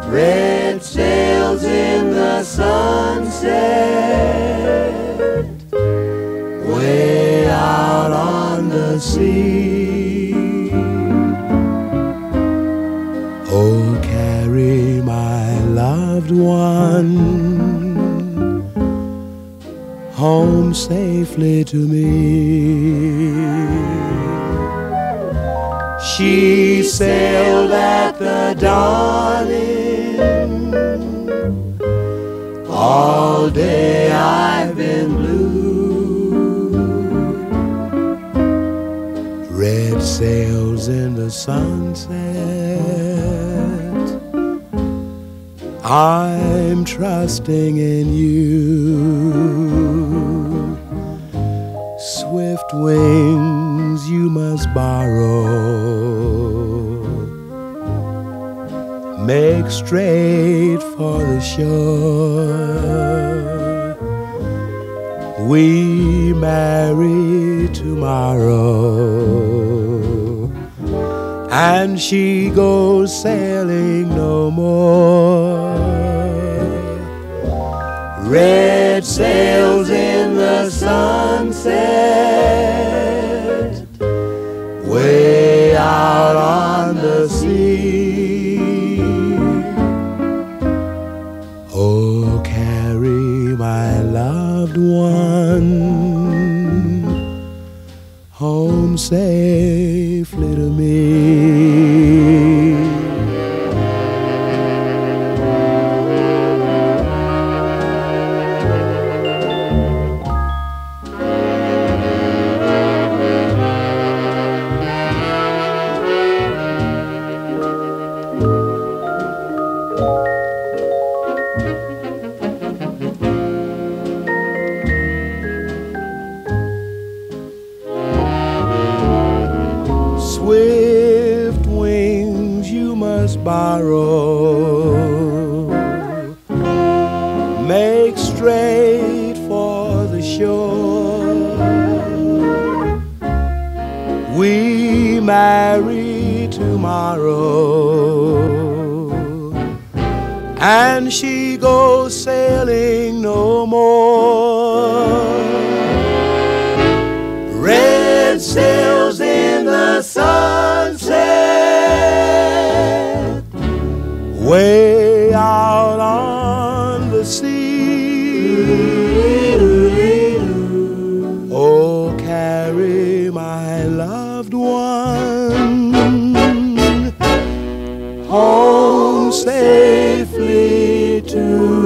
red sails in the sunset, way out on the sea. Oh, carry my loved one home safely to me. She sailed at the dawning, all day I've been blue. Red sails in the sunset, I'm trusting in you. Swift wings you must borrow, make straight for the shore. We marry tomorrow, and she goes sailing no more. Red sails in the sunset, way out on the sea. Oh, carry my loved one home safely to me. Swift wings you must borrow, make straight for the shore. We marry tomorrow, and she goes sailing no more. Red sails in the sunset, way out on the sea. Oh, carry my loved one home safely to